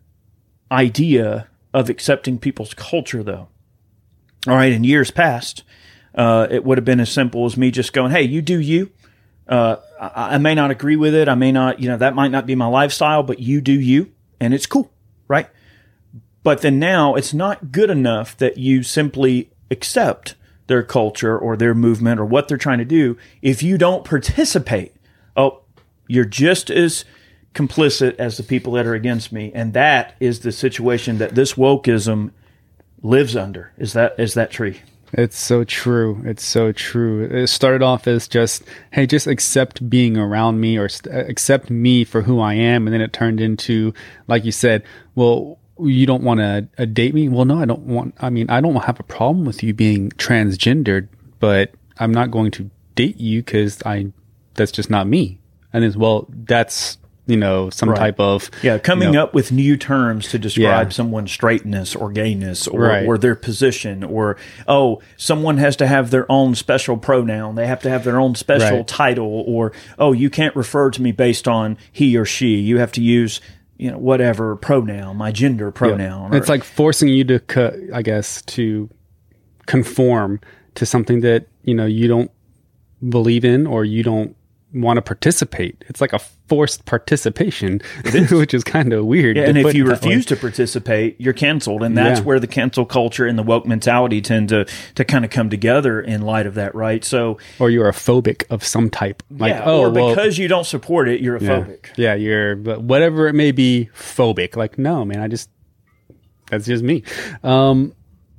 idea of accepting people's culture, though. All right, in years past, uh, it would have been as simple as me just going, hey, you do you. Uh, I, I may not agree with it. I may not, you know, that might not be my lifestyle, but you do you, and it's cool, right? But then now it's not good enough that you simply accept their culture or their movement or what they're trying to do. If you don't participate, oh, you're just as complicit as the people that are against me. And that is the situation that this wokeism lives under, is that is that tree. It's so true. It's so true. It started off as just, hey, just accept being around me or st- accept me for who I am. And then it turned into, like you said, well, you don't want to uh, date me? Well, no, I don't want, I mean, I don't have a problem with you being transgendered, but I'm not going to date you because I, that's just not me. And as well, that's, you know, some right. type of... Yeah, coming you know, up with new terms to describe yeah. someone's straightness or gayness or, right. or their position, or, oh, someone has to have their own special pronoun. They have to have their own special right. title, or, oh, you can't refer to me based on he or she. You have to use, you know, whatever pronoun, my gender pronoun. Yeah. Or, it's like forcing you to, co- I guess, to conform to something that, you know, you don't believe in or you don't want to participate. It's like a forced participation, which is kind of weird. Yeah, and if you refuse to participate, you're canceled. And that's yeah. where the cancel culture and the woke mentality tend to, to kind of come together in light of that, right? So, or you're a phobic of some type. Like, yeah, oh, or because well, you don't support it, you're a yeah, phobic. Yeah, you're, but whatever it may be, phobic. Like, no, man, I just, that's just me. Um,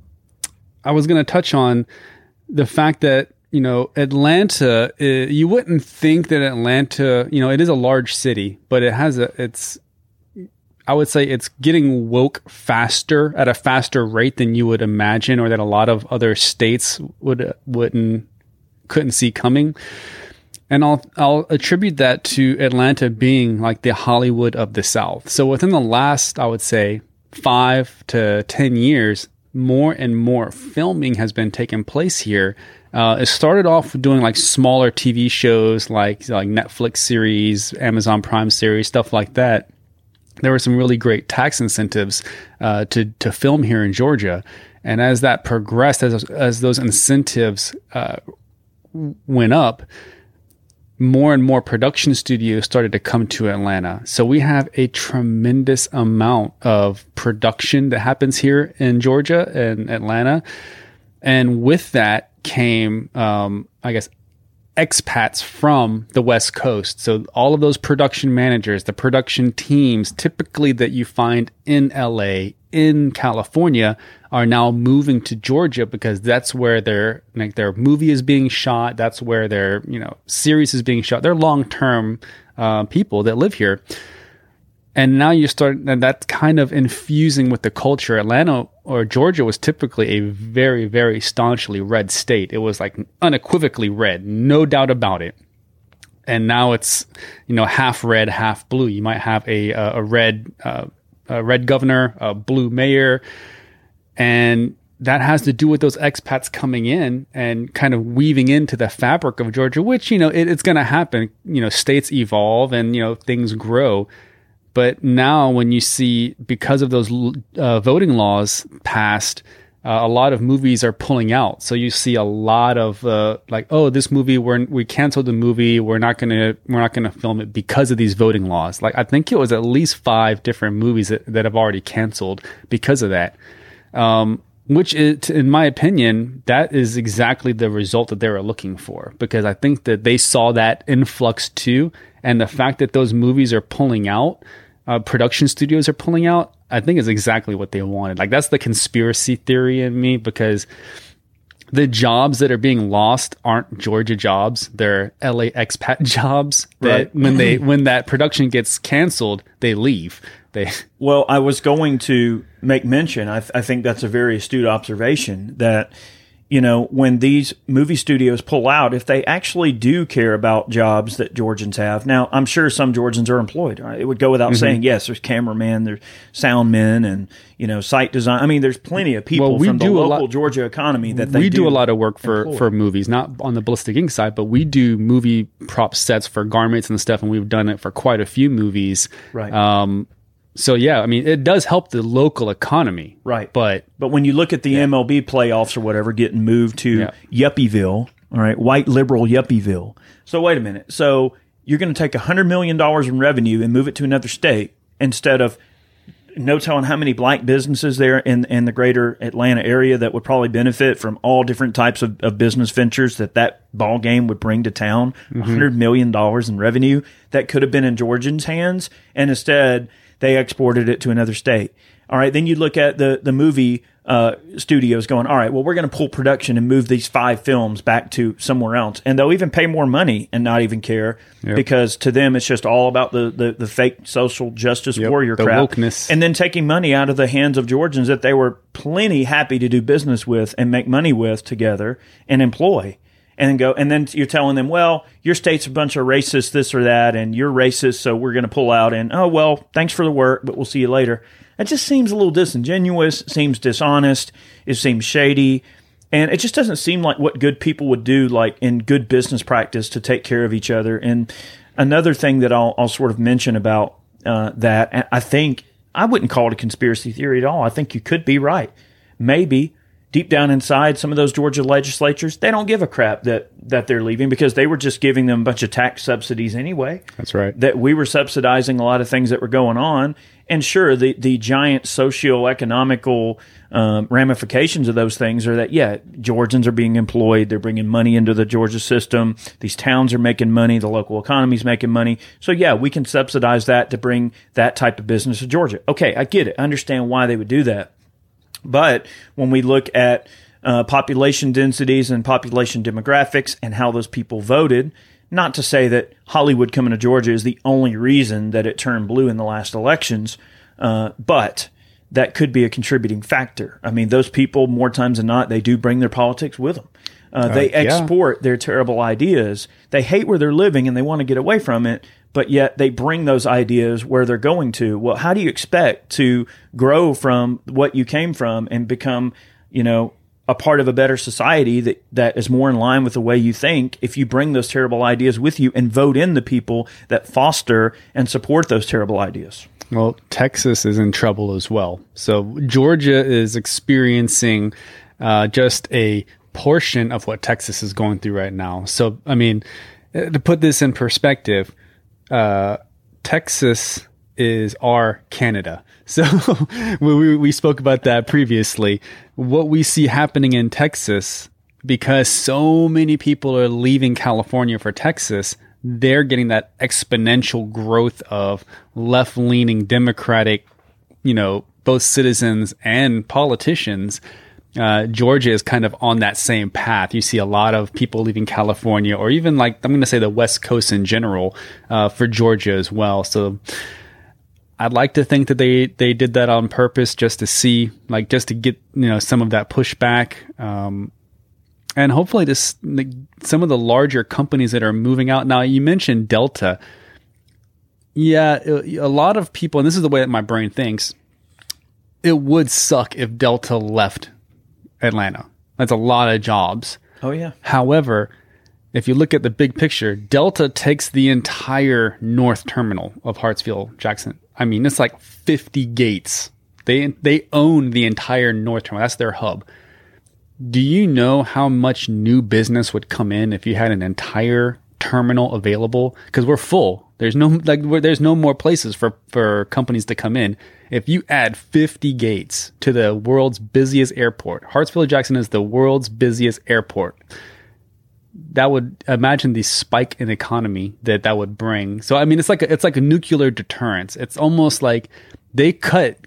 I was going to touch on the fact that, you know, Atlanta, uh, you wouldn't think that Atlanta, you know, it is a large city, but it has a, it's, I would say it's getting woke faster at a faster rate than you would imagine, or that a lot of other states would, wouldn't, couldn't see coming. And I'll, I'll attribute that to Atlanta being like the Hollywood of the South. So within the last, I would say five to ten years, more and more filming has been taking place here. Uh, it started off doing like smaller T V shows, like like Netflix series, Amazon Prime series, stuff like that. There were some really great tax incentives uh, to to film here in Georgia, and as that progressed, as as those incentives uh, went up, more and more production studios started to come to Atlanta. So we have a tremendous amount of production that happens here in Georgia and Atlanta, and with that came, um, I guess, expats from the West Coast. So all of those production managers, the production teams, typically that you find in L A, in California, are now moving to Georgia because that's where their like their movie is being shot. That's where their you know series is being shot. They're long term uh, people that live here. And now you start, and that's kind of infusing with the culture. Atlanta or Georgia was typically a very, very staunchly red state. It was like unequivocally red, no doubt about it. And now it's, you know, half red, half blue. You might have a a red uh, a red governor, a blue mayor, and that has to do with those expats coming in and kind of weaving into the fabric of Georgia, which, you know, it, it's going to happen. You know, states evolve and, you know, things grow. But now when you see, because of those uh, voting laws passed, uh, a lot of movies are pulling out. So you see a lot of uh, like, oh, this movie, we're, we canceled the movie. We're not going to, we're not going to film it because of these voting laws. Like, I think it was at least five different movies that, that have already canceled because of that. Um, which is, in my opinion, that is exactly the result that they were looking for, because I think that they saw that influx too. And the fact that those movies are pulling out, Uh, production studios are pulling out, I think is exactly what they wanted. Like that's the conspiracy theory in me, because the jobs that are being lost aren't Georgia jobs. They're L A expat jobs that Right. when they when that production gets canceled, they leave. They Well, I was going to make mention, I, th- I think that's a very astute observation, that, you know, when these movie studios pull out, if they actually do care about jobs that Georgians have, now I'm sure some Georgians are employed. Right? It would go without Mm-hmm. saying, yes, there's cameramen, there's sound men, and, you know, site design. I mean, there's plenty of people Well, we from the do a local lot- Georgia economy that they we do, a lot of work for, employ. for movies, not on the Ballistic Ink side, but we do movie prop sets for garments and stuff, and we've done it for quite a few movies. Right. Um, so yeah, I mean, it does help the local economy. Right. But But when you look at the M L B playoffs or whatever getting moved to Yeah. Yuppieville, all right, white liberal Yuppieville. So wait a minute. So you're going to take one hundred million dollars in revenue and move it to another state instead of no telling how many black businesses there in, in the greater Atlanta area that would probably benefit from all different types of, of business ventures that that ball game would bring to town. Mm-hmm. one hundred million dollars in revenue that could have been in Georgians' hands, and instead they exported it to another state. All right, then you look at the the movie uh, studios going, all right, well, we're going to pull production and move these five films back to somewhere else. And they'll even pay more money and not even care Yep. because to them it's just all about the, the, the fake social justice Yep, warrior the crap. wokeness. And then taking money out of the hands of Georgians that they were plenty happy to do business with and make money with together and employ. And then go, and then you're telling them, well, your state's a bunch of racists, this or that, and you're racist, so we're going to pull out. And oh well, thanks for the work, but we'll see you later. It just seems a little disingenuous. It seems dishonest. It seems shady, and it just doesn't seem like what good people would do, like in good business practice, to take care of each other. And another thing that I'll, I'll sort of mention about uh, that, I think I wouldn't call it a conspiracy theory at all. I think you could be right. Maybe deep down inside, some of those Georgia legislatures, they don't give a crap that, that they're leaving because they were just giving them a bunch of tax subsidies anyway. That's right. That we were subsidizing a lot of things that were going on. And sure, the, the giant socio-economical um, ramifications of those things are that, yeah, Georgians are being employed. They're bringing money into the Georgia system. These towns are making money. The local economy's making money. So, yeah, we can subsidize that to bring that type of business to Georgia. Okay, I get it. I understand why they would do that. But when we look at uh, population densities and population demographics and how those people voted, not to say that Hollywood coming to Georgia is the only reason that it turned blue in the last elections, uh, but that could be a contributing factor. I mean, those people, more times than not, they do bring their politics with them. Uh, they Uh, yeah. export their terrible ideas. They hate where they're living and they want to get away from it, but yet they bring those ideas where they're going to. Well, how do you expect to grow from what you came from and become, you know, a part of a better society that, that is more in line with the way you think if you bring those terrible ideas with you and vote in the people that foster and support those terrible ideas? Well, Texas is in trouble as well. So Georgia is experiencing uh, just a portion of what Texas is going through right now. So, I mean, uh, to put this in perspective, uh, Texas is our Canada. So we, we spoke about that previously. What we see happening in Texas, because so many people are leaving California for Texas, they're getting that exponential growth of left-leaning Democratic, you know, both citizens and politicians. Uh, Georgia is kind of on that same path. You see a lot of people leaving California, or even like, I'm going to say the West Coast in general, uh, for Georgia as well. So I'd like to think that they, they did that on purpose just to see, like, just to get, you know, some of that pushback. Um, and hopefully this, like, some of the larger companies that are moving out. Now, you mentioned Delta. Yeah, a lot of people, and this is the way that my brain thinks, it would suck if Delta left Atlanta. That's a lot of jobs. Oh, yeah. However, if you look at the big picture, Delta takes the entire north terminal of Hartsfield Jackson. I mean, it's like fifty gates. They they own the entire north terminal. That's their hub. Do you know how much new business would come in if you had an entire terminal available? Because we're full. There's no like we're, there's no more places for, for companies to come in. If you add fifty gates to the world's busiest airport, Hartsfield Jackson is the world's busiest airport. That would imagine the spike in economy that that would bring. So I mean, it's like a, it's like a nuclear deterrence. It's almost like they cut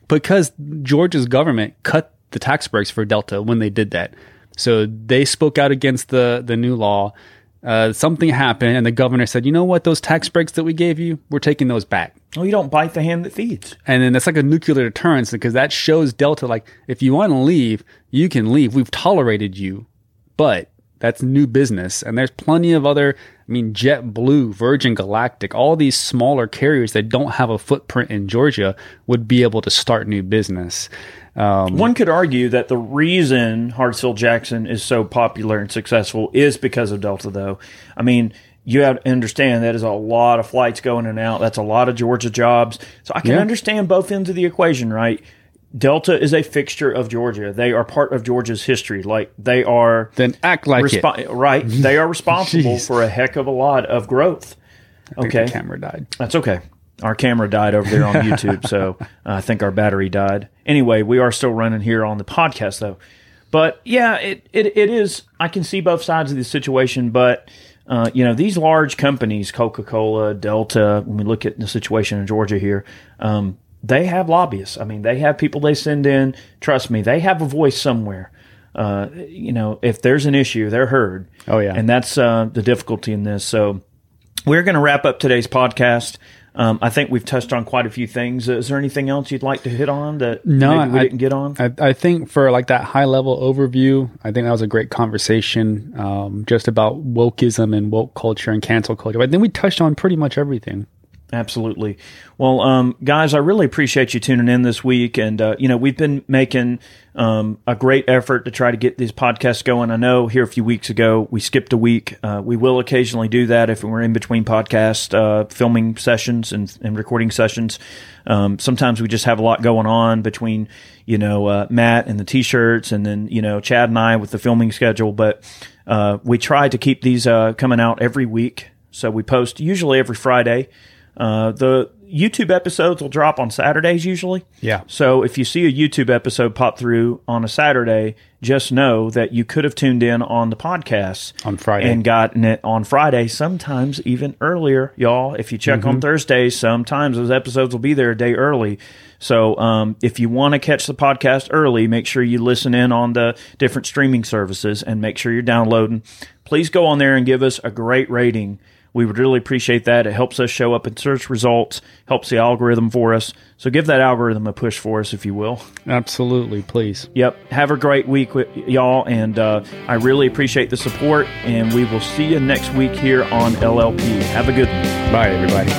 because Georgia's government cut the tax breaks for Delta when they did that. So they spoke out against the, the new law. Uh, something happened, and the governor said, you know what, those tax breaks that we gave you, we're taking those back. Well, you don't bite the hand that feeds. And then that's like a nuclear deterrence, because that shows Delta, like, if you want to leave, you can leave. We've tolerated you, but that's new business. And there's plenty of other, I mean, JetBlue, Virgin Galactic, all these smaller carriers that don't have a footprint in Georgia would be able to start new business. Um, One could argue that the reason Hartsfield-Jackson is so popular and successful is because of Delta, though. I mean, you have to understand that is a lot of flights going in and out. That's a lot of Georgia jobs. So I can Yeah. understand both ends of the equation, right? Delta is a fixture of Georgia. They are part of Georgia's history. Like, they are... then act like respo- it. Right. They are responsible Jeez. for a heck of a lot of growth. I think Okay. the camera died. That's okay. Our camera died over there on YouTube, so uh, I think our battery died. Anyway, we are still running here on the podcast, though. But yeah, it, it, it is. I can see both sides of the situation, but uh, you know, these large companies, Coca-Cola, Delta, when we look at the situation in Georgia here, um, they have lobbyists. I mean, they have people they send in. Trust me, they have a voice somewhere. Uh, you know, if there's an issue, they're heard. Oh, yeah. And that's uh, the difficulty in this. So we're going to wrap up today's podcast. Um, I think we've touched on quite a few things. Is there anything else you'd like to hit on that No, maybe we I- didn't get on? I, I think for like that high level overview, I think that was a great conversation um, just about wokeism and woke culture and cancel culture. I think we touched on pretty much everything. Absolutely. Well, um, guys, I really appreciate you tuning in this week. And, uh, you know, we've been making um, a great effort to try to get these podcasts going. I know here a few weeks ago, we skipped a week. Uh, we will occasionally do that if we're in between podcast uh, filming sessions and, and recording sessions. Um, sometimes we just have a lot going on between, you know, uh, Matt and the T-shirts, and then, you know, Chad and I with the filming schedule. But uh, we try to keep these uh, coming out every week. So we post usually every Friday. Uh, the YouTube episodes will drop on Saturdays usually. Yeah. So if you see a YouTube episode pop through on a Saturday, just know that you could have tuned in on the podcast On Friday. and gotten it on Friday, sometimes even earlier, y'all. If you check on Thursdays, sometimes those episodes will be there a day early. So um, if you want to catch the podcast early, make sure you listen in on the different streaming services and make sure you're downloading. Please go on there and give us a great rating. We would really appreciate that. It helps us show up in search results, helps the algorithm for us. So give that algorithm a push for us, if you will. Absolutely, please. Yep. Have a great week, with y'all. And uh, I really appreciate the support. And we will see you next week here on L L P. Have a good one. Bye, everybody.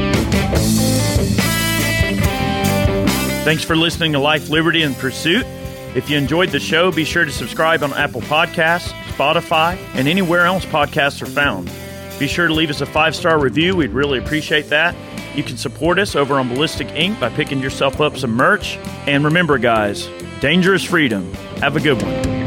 Thanks for listening to Life, Liberty, and Pursuit. If you enjoyed the show, be sure to subscribe on Apple Podcasts, Spotify, and anywhere else podcasts are found. Be sure to leave us a five-star review. We'd really appreciate that. You can support us over on Ballistic Ink by picking yourself up some merch. And remember, guys, dangerous freedom. Have a good one.